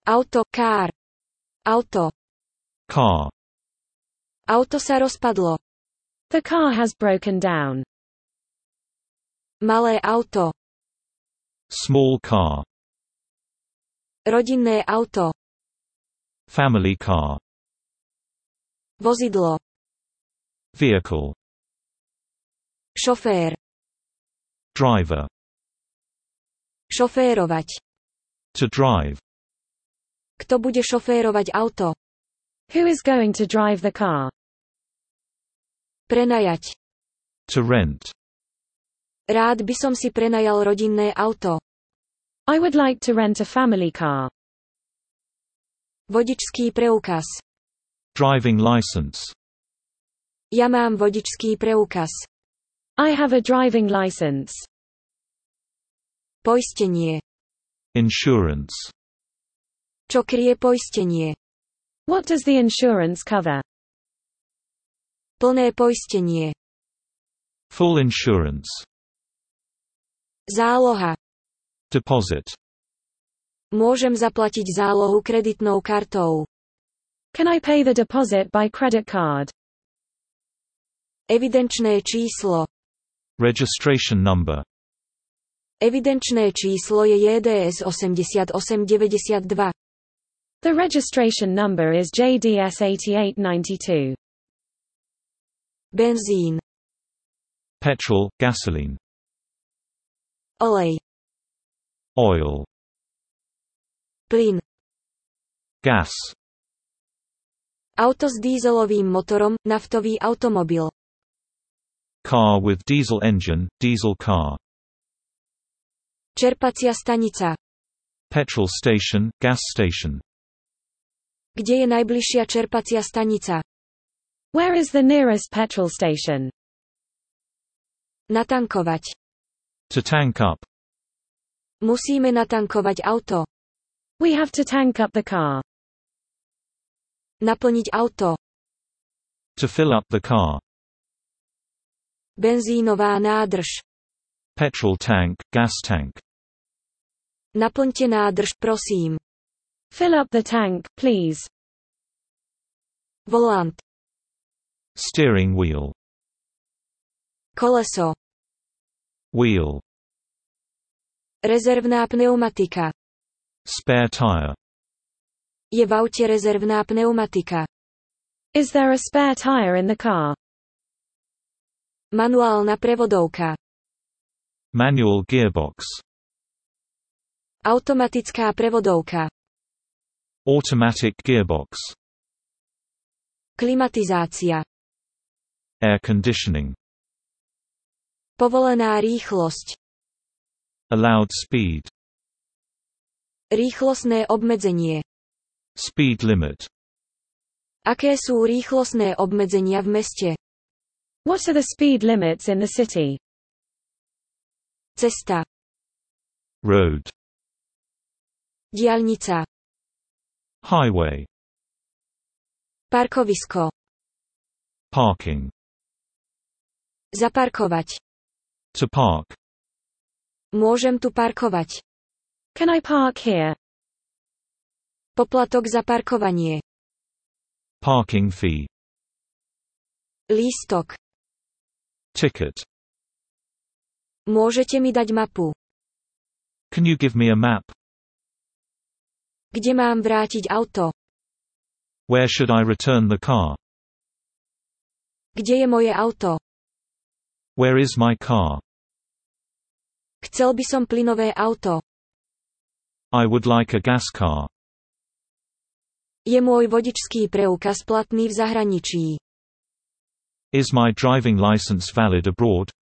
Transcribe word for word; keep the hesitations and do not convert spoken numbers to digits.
Auto, car. Auto. Car. Auto sa rozpadlo. The car has broken down. Malé auto. Small car. Rodinné auto. Family car. Vozidlo. Vehicle. Šofér. Driver. Šoférovať. To drive. Kto bude šoférovať auto? Who is going to drive the car? Prenajať. To rent. Rád by som si prenajal rodinné auto. I would like to rent a family car. Vodičský preukaz. Driving license. Ja mám vodičský preukaz. I have a driving license. Poistenie. Insurance. Čo kryje poistenie? What does the insurance cover? Plné poistenie. Full insurance. Záloha. Deposit. Môžem zaplatiť zálohu kreditnou kartou. Can I pay the deposit by credit card? Evidenčné číslo. Registration number. Evidenčné číslo je J D S osemdesiatosem deväťdesiatdva. The registration number is J D S eighty-eight ninety-two. Benzín. Petrol, gasoline. Olej. Oil. Plyn. Gas. Auto s dízelovým motorom, naftový automobil. Car with diesel engine, diesel car. Čerpacia stanica. Petrol station, gas station. Kde je najbližšia čerpacia stanica? Where is the nearest petrol station? Natankovať. To tank up. Musíme natankovať auto. We have to tank up the car. Naplniť auto. To fill up the car. Benzínová nádrž. Petrol tank, gas tank. Naplňte nádrž, prosím. Fill up the tank, please. Volant. Steering wheel. Koleso. Wheel. Rezervná pneumatika. Spare tire. Je v aute rezervná pneumatika. Is there a spare tire in the car? Manuálna prevodovka. Manual gearbox. Automatická prevodovka. Automatic gearbox. Klimatizácia. Air conditioning. Povolená rýchlosť. Allowed speed. Rýchlosné obmedzenie. Speed limit. Aké sú rýchlosné obmedzenia v meste? What are the speed limits in the city? Cesta. Road. Diaľnica. Highway. Parkovisko. Parking. Zaparkovať. To park. Môžem tu parkovať. Can I park here? Poplatok za parkovanie. Parking fee. Lístok. Ticket. Môžete mi dať mapu. Can you give me a map? Kde mám vrátiť auto? Where should I return the car? Kde je moje auto? Where is my car? Chcel by som plynové auto. I would like a gas car. Je môj vodičský preukaz platný v zahraničí? Is my driving license valid abroad?